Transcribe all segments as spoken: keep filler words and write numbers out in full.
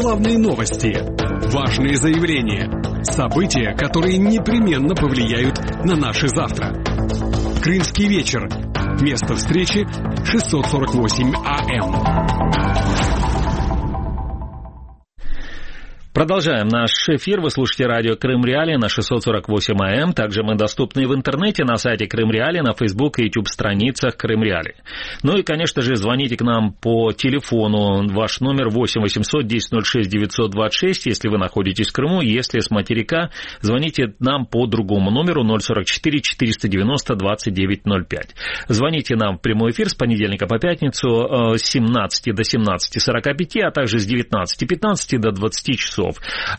Главные новости, важные заявления, события, которые непременно повлияют на наше завтра. Крымский вечер. Место встречи шестьсот сорок восемь АМ. Продолжаем наш эфир. Вы слушаете радио Крым Реалии на шестьсот сорок восемь АМ. Также мы доступны в интернете на сайте Крым Реалии, на Facebook и YouTube страницах Крым Реалии. Ну и, конечно же, звоните к нам по телефону. Ваш номер восемь восемьсот десять ноль шесть девятьсот двадцать шесть, если вы находитесь в Крыму. Если с материка, звоните нам по другому номеру ноль сорок четыре четыреста девяносто двадцать девять ноль пять. Звоните нам в прямой эфир с понедельника по пятницу с семнадцати до семнадцати сорока пяти, а также с девятнадцати пятнадцати до двадцати часов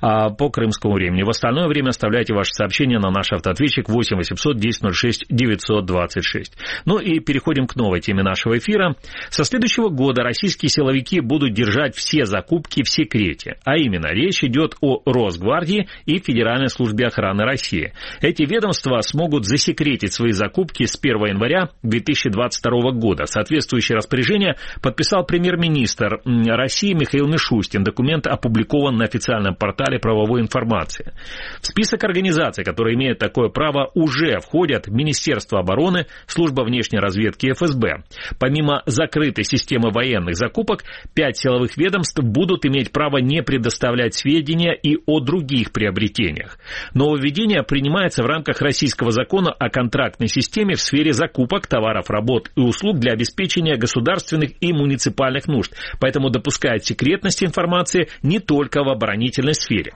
по крымскому времени. В остальное время оставляйте ваши сообщения на наш автоответчик восемь восемьсот десять ноль шесть девятьсот двадцать шесть. Ну и переходим к новой теме нашего эфира. Со следующего года российские силовики будут держать все закупки в секрете. А именно, речь идет о Росгвардии и Федеральной службе охраны России. Эти ведомства смогут засекретить свои закупки с первого января две тысячи двадцать второго года. Соответствующее распоряжение подписал премьер-министр России Михаил Мишустин. Документ опубликован на официальном портале правовой информации. В список организаций, которые имеют такое право, уже входят Министерство обороны, Служба внешней разведки эф эс бэ. Помимо закрытой системы военных закупок, пять силовых ведомств будут иметь право не предоставлять сведения и о других приобретениях. Нововведение принимается в рамках российского закона о контрактной системе в сфере закупок товаров, работ и услуг для обеспечения государственных и муниципальных нужд, поэтому допускает секретность информации не только в оборонительной сфере.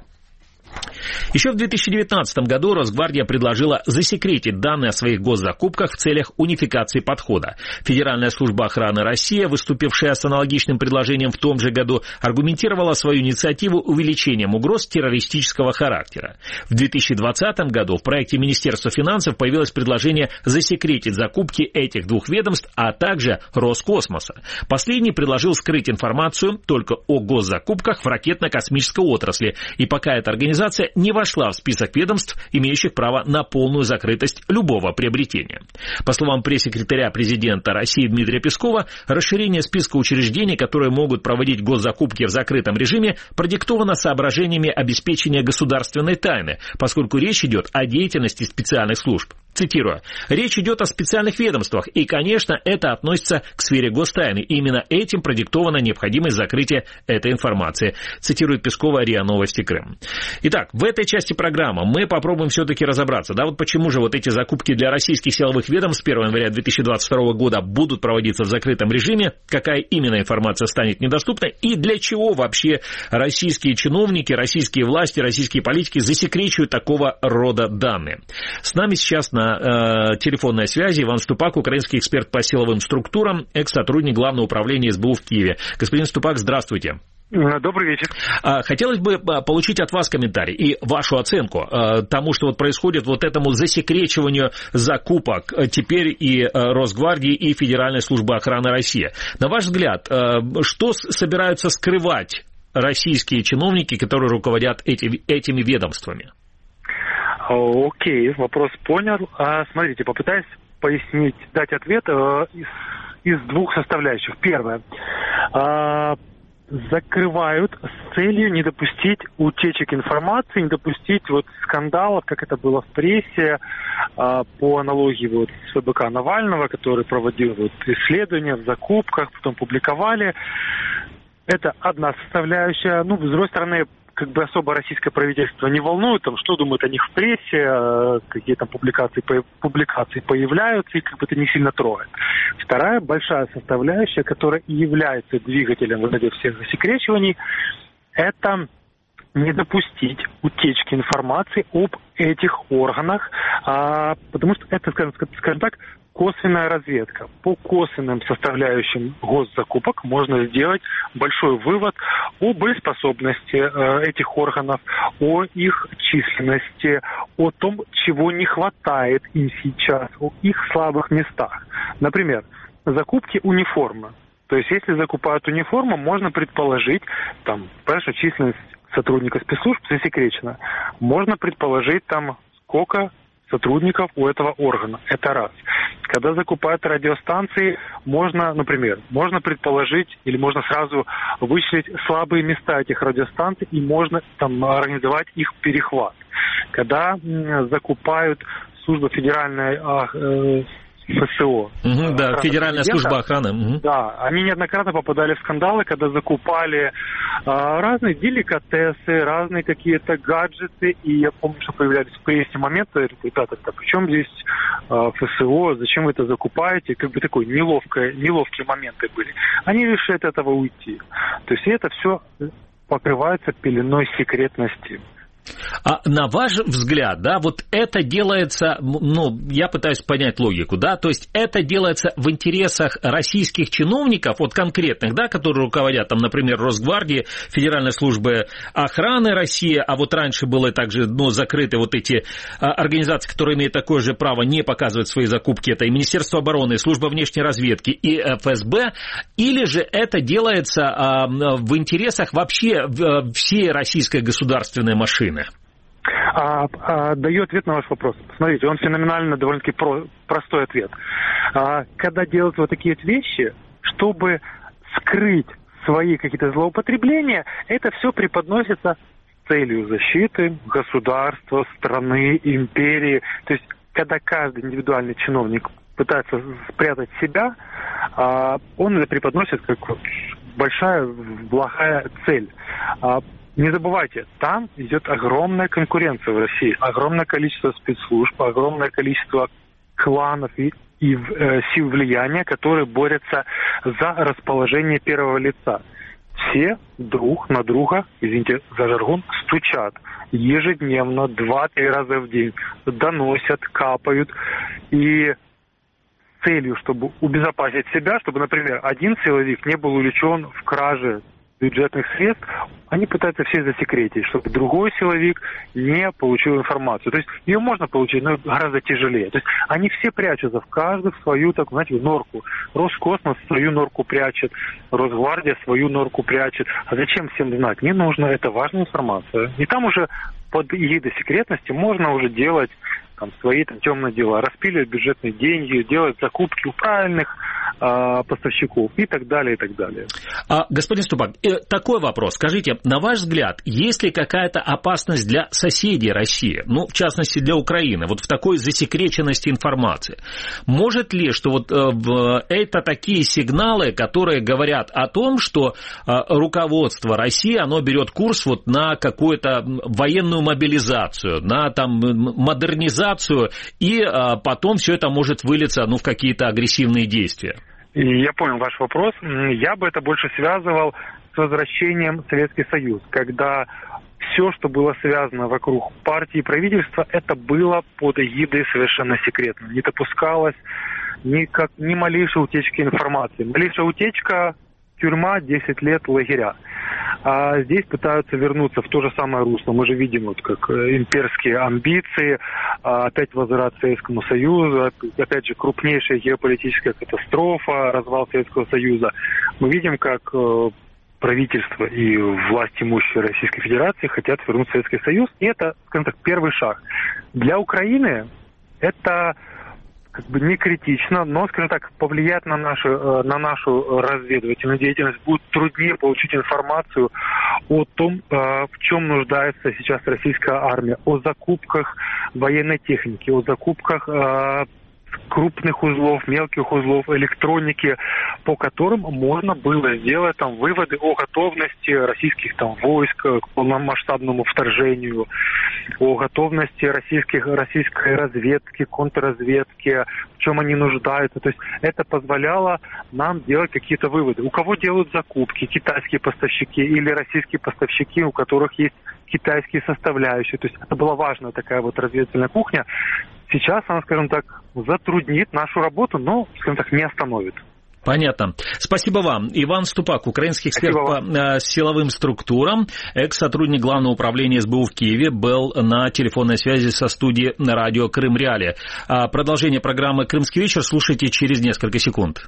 Еще в две тысячи девятнадцатом году Росгвардия предложила засекретить данные о своих госзакупках в целях унификации подхода. Федеральная служба охраны России, выступившая с аналогичным предложением в том же году, аргументировала свою инициативу увеличением угроз террористического характера. В две тысячи двадцатом году в проекте Министерства финансов появилось предложение засекретить закупки этих двух ведомств, а также Роскосмоса. Последний предложил скрыть информацию только о госзакупках в ракетно-космической отрасли, и пока эта организация не вошла в список ведомств, имеющих право на полную закрытость любого приобретения. По словам пресс-секретаря президента России Дмитрия Пескова, расширение списка учреждений, которые могут проводить госзакупки в закрытом режиме, продиктовано соображениями обеспечения государственной тайны, поскольку речь идет о деятельности специальных служб. Цитирую: «Речь идет о специальных ведомствах, и, конечно, это относится к сфере гостайны. Именно этим продиктована необходимость закрытия этой информации», цитирует Пескова РИА Новости Крым. Итак, в этой части программы мы попробуем все-таки разобраться, да, вот почему же вот эти закупки для российских силовых ведомств с первого января две тысячи двадцать второго года будут проводиться в закрытом режиме, какая именно информация станет недоступной и для чего вообще российские чиновники, российские власти, российские политики засекречивают такого рода данные. С нами сейчас на На э, телефонной связи Иван Ступак, украинский эксперт по силовым структурам, экс-сотрудник Главного управления эс бэ у в Киеве. Господин Ступак, здравствуйте. Добрый вечер. Хотелось бы получить от вас комментарий и вашу оценку тому, что вот происходит, вот этому засекречиванию закупок теперь и Росгвардии, и Федеральной службы охраны России. На ваш взгляд, что собираются скрывать российские чиновники, которые руководят эти, этими ведомствами? Окей, вопрос понял. А, смотрите, попытаюсь пояснить, дать ответ э, из, из двух составляющих. Первое. Э, закрывают с целью не допустить утечек информации, не допустить вот скандалов, как это было в прессе, э, по аналогии вот с эф бэ ка Навального, который проводил вот исследования в закупках, потом публиковали. Это одна составляющая. Ну, с другой стороны, как бы особо российское правительство не волнует, там, что думают о них в прессе, какие там публикации, публикации появляются, и как бы это не сильно трогает. Вторая большая составляющая, которая и является двигателем вот этих всех засекречиваний, это не допустить утечки информации об этих органах, а, потому что это, скажем, скажем так, косвенная разведка. По косвенным составляющим госзакупок можно сделать большой вывод о боеспособности э, этих органов, о их численности, о том, чего не хватает им сейчас, о их слабых местах. Например, закупки униформы. То есть, если закупают униформу, можно предположить, там, конечно, численность сотрудников спецслужб засекречена. Можно предположить, там, сколько сотрудников у этого органа. Это раз. Когда закупают радиостанции, можно, например, можно предположить или можно сразу вычислить слабые места этих радиостанций и можно там организовать их перехват. Когда м, закупают служба федеральной э, ФСО. Угу, да, Федеральная служба охраны. Угу. Да, они неоднократно попадали в скандалы, когда закупали а, разные деликатесы, разные какие-то гаджеты. И я помню, что появлялись в прессе моменты, ребята, при чем здесь а, ФСО, зачем вы это закупаете? Как бы такой неловкие, неловкие моменты были. Они решили от этого уйти. То есть это все покрывается пеленой секретности. А на ваш взгляд, да, вот это делается, ну, я пытаюсь понять логику, да, то есть это делается в интересах российских чиновников, вот конкретных, да, которые руководят, там, например, Росгвардией, Федеральной службой охраны России, а вот раньше были также, ну, закрыты вот эти организации, которые имеют такое же право не показывать свои закупки, это и Министерство обороны, и Служба внешней разведки, и эф эс бэ, или же это делается а, в интересах вообще всей российской государственной машины? А, а, даю ответ на ваш вопрос. Смотрите, он феноменально довольно-таки про, простой ответ. А, когда делают вот такие вот вещи, чтобы скрыть свои какие-то злоупотребления, это все преподносится с целью защиты государства, страны, империи. То есть, когда каждый индивидуальный чиновник пытается спрятать себя, а, он это преподносит как большая, благая цель. А, Не забывайте, там идет огромная конкуренция в России, огромное количество спецслужб, огромное количество кланов и, и э, сил влияния, которые борются за расположение первого лица. Все друг на друга, извините за жаргон, стучат ежедневно, два-три раза в день, доносят, капают. И целью, чтобы убезопасить себя, чтобы, например, один силовик не был увлечен в краже бюджетных средств, они пытаются все засекретить, чтобы другой силовик не получил информацию. То есть ее можно получить, но гораздо тяжелее. То есть они все прячутся, в каждый в свою, так, знаете, норку. Роскосмос свою норку прячет, Росгвардия свою норку прячет. А зачем всем знать? Не нужно, это важная информация. И там уже под эгидой секретности можно уже делать там, свои там, темные дела, распиливать бюджетные деньги, делать закупки у правильных э, поставщиков и так далее, и так далее. А, господин Ступак, э, такой вопрос. Скажите, на ваш взгляд, есть ли какая-то опасность для соседей России, ну, в частности, для Украины, вот в такой засекреченности информации? Может ли, что вот э, это такие сигналы, которые говорят о том, что э, руководство России, оно берет курс вот на какую-то военную мобилизацию, на там модернизацию, и а, потом все это может вылиться ну, в какие-то агрессивные действия? И я понял ваш вопрос. Я бы это больше связывал с возвращением в Советский Союз, когда все, что было связано вокруг партии и правительства, это было под эгидой совершенно секретно. Не допускалось ни, как, ни малейшей утечки информации. Малейшая утечка – тюрьма, десять лет лагеря. А здесь пытаются вернуться в то же самое русло. Мы же видим, вот, как имперские амбиции, опять возврат к Советскому Союзу, опять же, крупнейшая геополитическая катастрофа, развал Советского Союза. Мы видим, как правительство и власть имущие Российской Федерации хотят вернуть Советский Союз. И это, скажем так, первый шаг. Для Украины это как бы не критично, но, скажем так, повлиять на нашу, на нашу разведывательную деятельность будет труднее получить информацию о том, в чем нуждается сейчас российская армия, о закупках военной техники, о закупках крупных узлов, мелких узлов, электроники, по которым можно было сделать там выводы о готовности российских там войск к полномасштабному вторжению, о готовности российских, российской разведки, контрразведки, в чем они нуждаются. То есть это позволяло нам делать какие-то выводы. У кого делают закупки? Китайские поставщики или российские поставщики, у которых есть китайские составляющие. То есть это была важная такая вот разведывательная кухня. Сейчас она, скажем так, затруднит нашу работу, но, скажем так, не остановит. Понятно. Спасибо вам. Иван Ступак, украинский эксперт по силовым структурам, экс-сотрудник Главного управления эс бэ у в Киеве, был на телефонной связи со студией на радио Крым Реалии. Продолжение программы «Крымский вечер» слушайте через несколько секунд.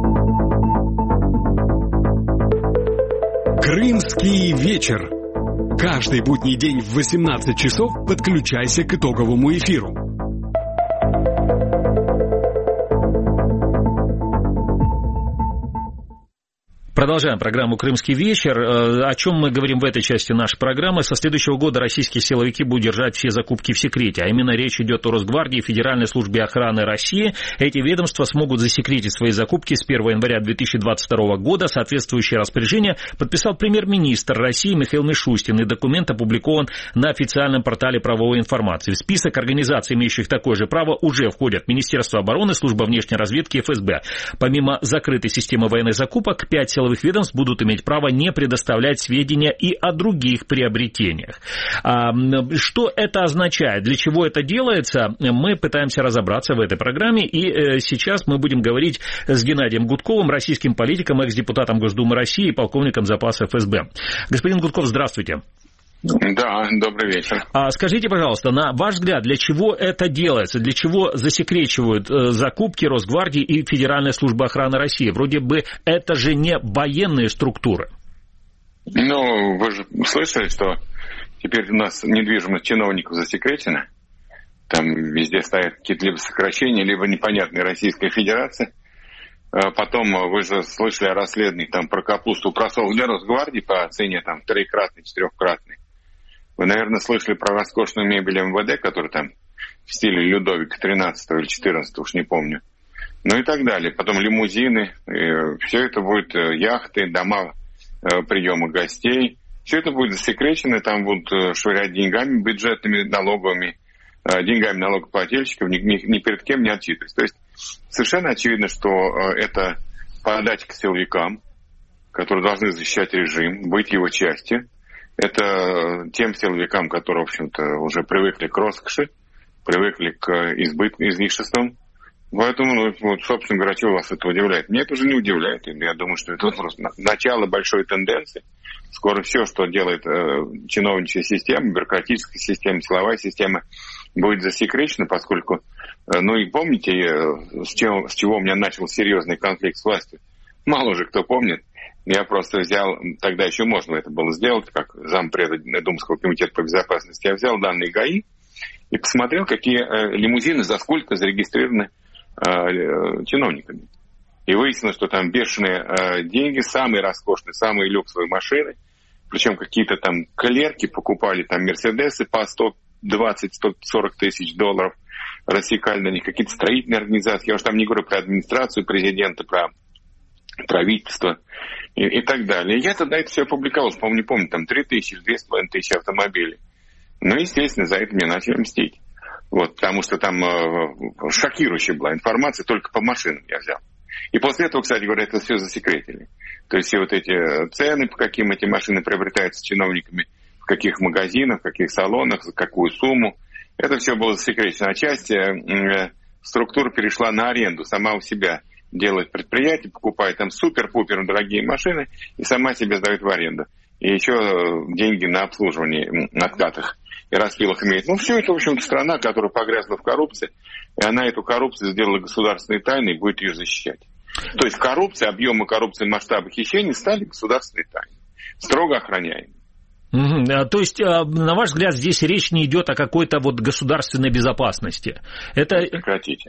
Крымский вечер. Каждый будний день в восемнадцать часов подключайся к итоговому эфиру. Продолжаем программу «Крымский вечер». О чем мы говорим в этой части нашей программы? Со следующего года российские силовики будут держать все закупки в секрете. А именно речь идет о Росгвардии и Федеральной службе охраны России. Эти ведомства смогут засекретить свои закупки с первого января две тысячи двадцать второго года. Соответствующее распоряжение подписал премьер-министр России Михаил Мишустин. И документ опубликован на официальном портале правовой информации. В список организаций, имеющих такое же право, уже входят Министерство обороны, Служба внешней разведки и эф эс бэ. Помимо закрытой системы военных закупок, пять силовых ведомств будут иметь право не предоставлять сведения и о других приобретениях. А, что это означает? Для чего это делается? Мы пытаемся разобраться в этой программе, и э, сейчас мы будем говорить с Геннадием Гудковым, российским политиком, экс-депутатом Госдумы России и полковником запаса эф эс бэ. Господин Гудков, здравствуйте. Да, добрый вечер. А скажите, пожалуйста, на ваш взгляд, для чего это делается? Для чего засекречивают э, закупки Росгвардии и Федеральной службы охраны России? Вроде бы это же не военные структуры. Ну, вы же слышали, что теперь у нас недвижимость чиновников засекречена. Там везде стоят какие-то либо сокращения, либо непонятные Российской Федерации. Потом вы же слышали о расследовании там про капусту просол для Росгвардии по цене там трехкратной, четырехкратной. Вы, наверное, слышали про роскошную мебель эм вэ дэ, которая там в стиле Людовика тринадцатого или четырнадцатого, уж не помню. Ну и так далее. Потом лимузины, все это будет яхты, дома приема гостей. Все это будет засекречено, там будут швырять деньгами бюджетными, налоговыми, деньгами налогоплательщиков, ни, ни, ни перед кем не отчитываясь. То есть совершенно очевидно, что это подача к силовикам, которые должны защищать режим, быть его частью. Это тем силовикам, которые, в общем-то, уже привыкли к роскоши, привыкли к избыт, излишествам. Поэтому, ну, вот, собственно говоря, чего вас это удивляет? Меня это уже не удивляет. Я думаю, что это просто начало большой тенденции. Скоро все, что делает э, чиновничья система, бюрократическая система, силовая система, будет засекречено, поскольку, э, ну и помните, э, с, чего, с чего у меня начал серьезный конфликт с властью? Мало уже кто помнит. Я просто взял, тогда еще можно это было сделать, как зампреда Думского комитета по безопасности, я взял данные ГАИ и посмотрел, какие э, лимузины за сколько зарегистрированы э, чиновниками. И выяснилось, что там бешеные э, деньги, самые роскошные, самые люксовые машины, причем какие-то там клерки покупали там мерседесы по сто двадцать - сто сорок тысяч долларов, рассекали на них какие-то строительные организации. Я уж там не говорю про администрацию президента, про правительство и, и так далее. Я тогда это все опубликовал, по-моему, не помню, там три тысячи, две с половиной тысячи автомобилей. Ну, естественно, за это мне начали мстить. Вот, потому что там э, шокирующая была информация, только по машинам я взял. И после этого, кстати говоря, это все засекретили. То есть все вот эти цены, по каким эти машины приобретаются чиновниками, в каких магазинах, в каких салонах, за какую сумму, это все было засекречено. А часть э, структура перешла на аренду, сама у себя делает предприятие, покупает там супер-пупер дорогие машины и сама себе сдает в аренду. И еще деньги на обслуживание на откатах и распилах имеет. Ну, все это, в общем-то, страна, которая погрязла в коррупции, и она эту коррупцию сделала государственной тайной и будет ее защищать. То есть коррупция, объемы коррупции, масштабы хищений стали государственной тайной, строго охраняемой. Угу. То есть, на ваш взгляд, здесь речь не идет о какой-то вот государственной безопасности? Это... Прекратите.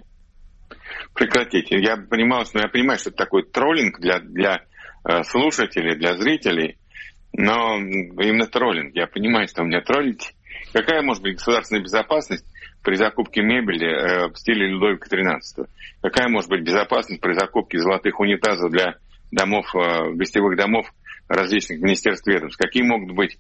Прекратите. Я понимал, что я понимаю, что это такой троллинг для, для слушателей, для зрителей, но именно троллинг. Я понимаю, что у меня троллите. Какая может быть государственная безопасность при закупке мебели э, в стиле Людовика тринадцатого? Какая может быть безопасность при закупке золотых унитазов для домов, э, гостевых домов различных министерств, ведомств? Какие могут быть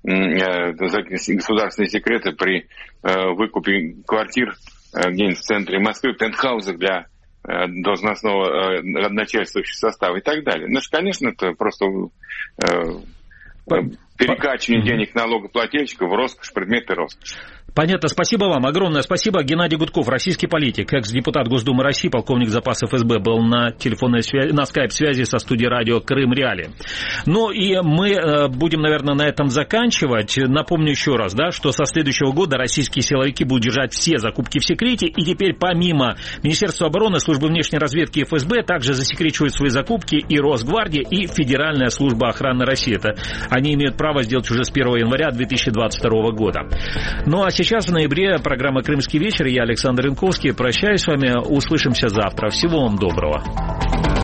э, государственные секреты при э, выкупе квартир э, где-нибудь в центре Москвы, пентхаузах для э, должностного э, начальствующего состава и так далее? Ну, конечно, это просто... Э, перекачивание денег налогоплательщиков в роскошь, предметы роскоши. Понятно, спасибо вам, огромное спасибо. Геннадий Гудков, российский политик, экс-депутат Госдумы России, полковник запаса эф эс бэ, был на телефонной связи, на скайп-связи со студией радио Крым Реалии. Ну и мы будем, наверное, на этом заканчивать. Напомню еще раз, да, что со следующего года российские силовики будут держать все закупки в секрете, и теперь помимо Министерства обороны, Службы внешней разведки и эф эс бэ также засекречивают свои закупки и Росгвардия, и Федеральная служба охраны России. Это они имеют право сделать уже с первого января две тысячи двадцать второго года. Ну а сейчас в ноябре программа «Крымский вечер». Я, Александр Янковский, прощаюсь с вами. Услышимся завтра. Всего вам доброго.